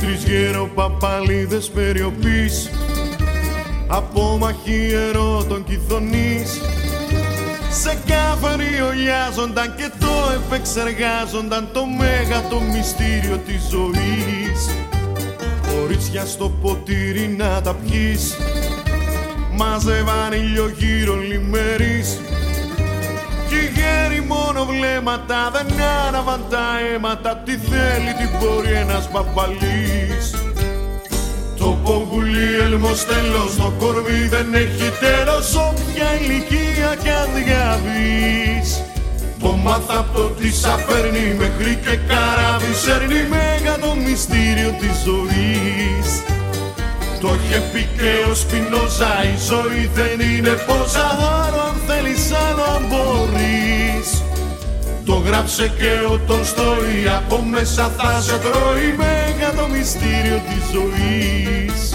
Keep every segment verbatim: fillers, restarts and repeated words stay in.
τρεις γεροπαπαλίδες περιοπής, απόμαχοι ερώτων κιθονής, σε κάφαροι ολιάζονταν και το επεξεργάζονταν το μέγατο μυστήριο της ζωής. Κορίτσια στο ποτήρι να τα πιείς, μάζευαν ήλιο λιμερείς, κι οι γέροι μόνο βλέμματα δεν άναβαν τα αίματα. Τι θέλει, τι μπορεί ένας παπαλής. Το πογουλί έλμος τέλος, το κορμί δεν έχει τέλος, όποια ηλικία κι αν διαβείς. Το μάθα απ' το τι σαφέρνει μέχρι και καράβι σέρνει, μέγατο μυστήριο της ζωής. Το είχε πει και ο Σπινόζα, η ζωή δεν είναι πόσα, άλλο αν θέλεις, άλλο αν μπορείς. Το γράψε και ο Τολστόι, από μέσα θα σε τρώει, μέγατο μυστήριο της ζωής.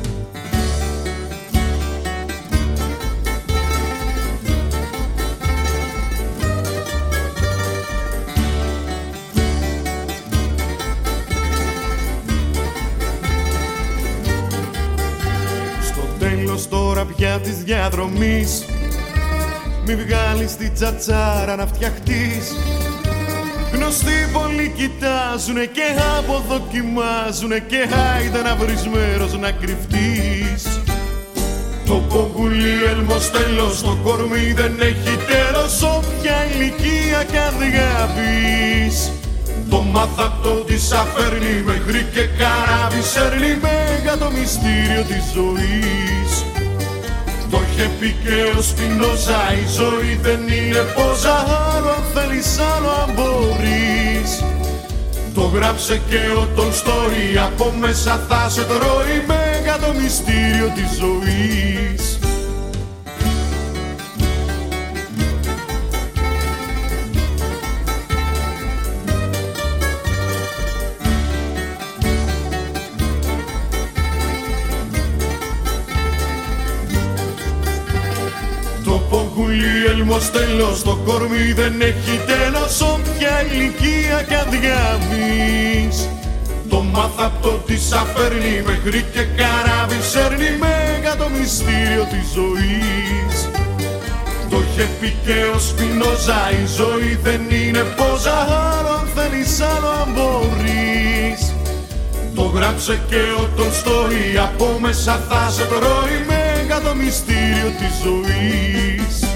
Τώρα πια της διαδρομής μη βγάλεις την τσατσάρα να φτιαχτείς. Γνωστοί πολλοί κοιτάζουνε και αποδοκιμάζουνε και άιντε να βρεις μέρος να κρυφτείς. Το πογουλί έλμος τέλος, το κορμί δεν έχει τέλος, όποια ηλικία κι αν διαβείς. Το μάθα απ' το τι σαφέρνει μέχρι και καράβι σέρνει, μέγατο μυστήριο της ζωής. Το είχε πει και ο Σπινόζα, η ζωή δεν είναι πόζα, άλλο αν θέλεις, άλλο αν μπορείς. Το γράψε και ο Τολστόι, από μέσα θα σε τρώει, μέγατο μυστήριο της ζωής. Έλμος τέλος, το κορμί δεν έχει τέλος, όποια ηλικία κι αν διαβείς. Το μάθα απ' το τι σαφέρνει μέχρι και καράβι σέρνει, μέγατο μυστήριο της ζωής. Το είχε πει και ο Σπινόζα, η ζωή δεν είναι πόζα, άλλο αν θέλεις, άλλο αν μπορείς. Το γράψε και ο Τολστόι, από μέσα θα σε τρώει, μέγατο μυστήριο της ζωής.